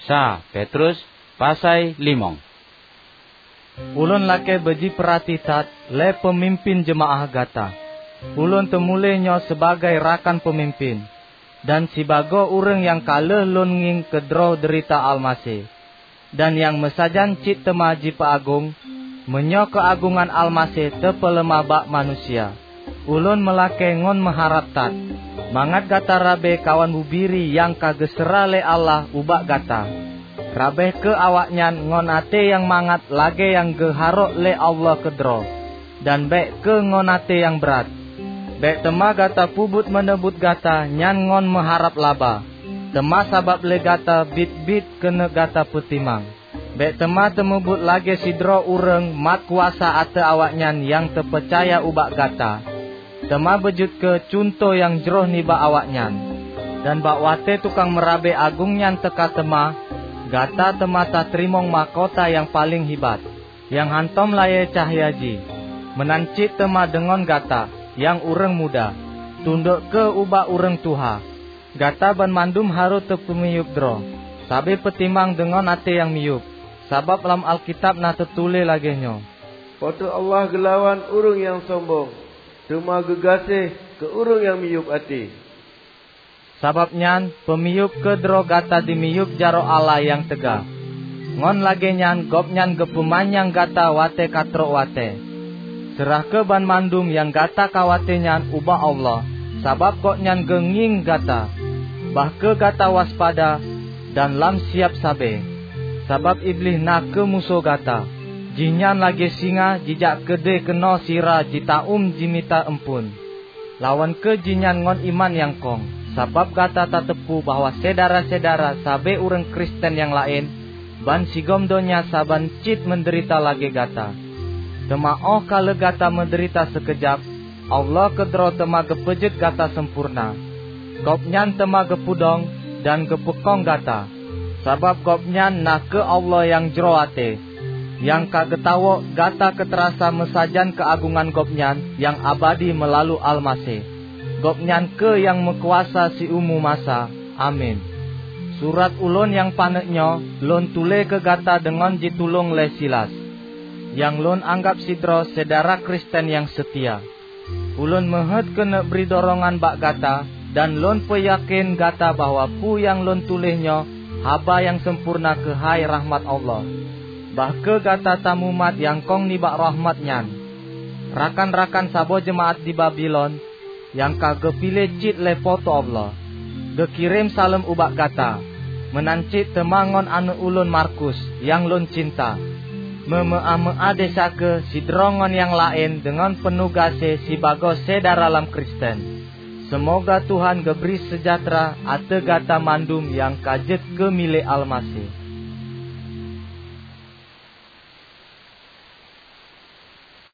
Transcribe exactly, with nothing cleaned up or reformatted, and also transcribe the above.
Sa Petrus pasai limong. Ulun lake beji peratitat le pemimpin jemaah gata. Ulun temulehnya sebagai rakan pemimpin. Dan sibago urang yang kaleh lun nging kedro derita Almasih. Dan yang mesajan cit temaji paagung, menyo keagungan Almasih tepelemah bak manusia. Ulun melake ngon mengharap tat. Mangat gata rabe kawan bubiri yang kagesera le Allah ubak gata. Rabe ke awaknyan ngon ate yang mangat lage yang geharok le Allah kedro. Dan bek ke ngon ate yang berat. Bek tema gata pubut menebut gata nyan ngon mengharap laba. Tema sabab le gata bit-bit kena gata petimang. Bek tema temebut lage sidro ureng mat kuasa ate awaknyan yang terpercaya ubak gata. Tema bejut ke contoh yang jeroh niba awaknyan. Dan bak wate tukang merabe agungnyan teka tema. Gata tema ta trimong mahkota yang paling hibat. Yang hantom laye cahyaji. Menancit tema dengon gata. Yang ureng muda. Tunduk ke ubak ureng tuha. Gata ban mandum haru tepemiyup dro. Sabe petimang dengon ate yang miyup. Sabab dalam Alkitab na tertule lagi nyo. Patu Allah gelawan urung yang sombong. Tema gegasih ke urung yang miyup ati. Sababnya pemiyup ke dro gata dimiyup jaro Allah yang tegak. Ngon lagi nyan gopnyan gepemanyang gata wate katro wate. Serah ke ban mandum yang gata kawate nyan ubah Allah. Sabab kok nyan genging gata. Bah ke gata waspada dan lam siap sabe. Sabab iblis nak ke musuh gata. Jinyan lagi singa jijak kede keno sira jitaum jimita empun. Lawan ke jinyan ngon iman yang kong. Sabab gata tak tepu bahwa sedara-sedara sabe urang Kristen yang lain. Ban sigom donya saban cit menderita lagi gata. Tema oh kala gata menderita sekejap. Allah kedro tema gepejet gata sempurna. Gopnyan tema gepudong dan gepekong gata. Sabab gopnyan nak ke Allah yang jeroate. Yang kagetawo gata keterasa mesajan keagungan gopnyan yang abadi melalui Almasih. Gopnyan ke yang mekuasa si umu masa. Amin. Surat ulun yang paneknyo lun tule ke gata dengan jitulung le Silas. Yang lun anggap sidro sedara Kristen yang setia. Ulun mehet kena beri dorongan bak gata. Dan lun peyakin gata bahwa pu yang lun tulihnya haba yang sempurna ke hai rahmat Allah. Bahke gata tamumat yang kong nibak rahmatnyan. Rakan-rakan sabo jemaat di Babylon yang kage pilih cit le foto Allah. Gekirim salam ubak gata. Menancit temangon anu ulun Markus yang lun cinta. Memea-mea desa ke sidrongon yang lain dengan penuh gase si bago sedara dalam Kristen. Semoga Tuhan geberi sejahtera ate gata mandum yang kajet ke milik Almasih.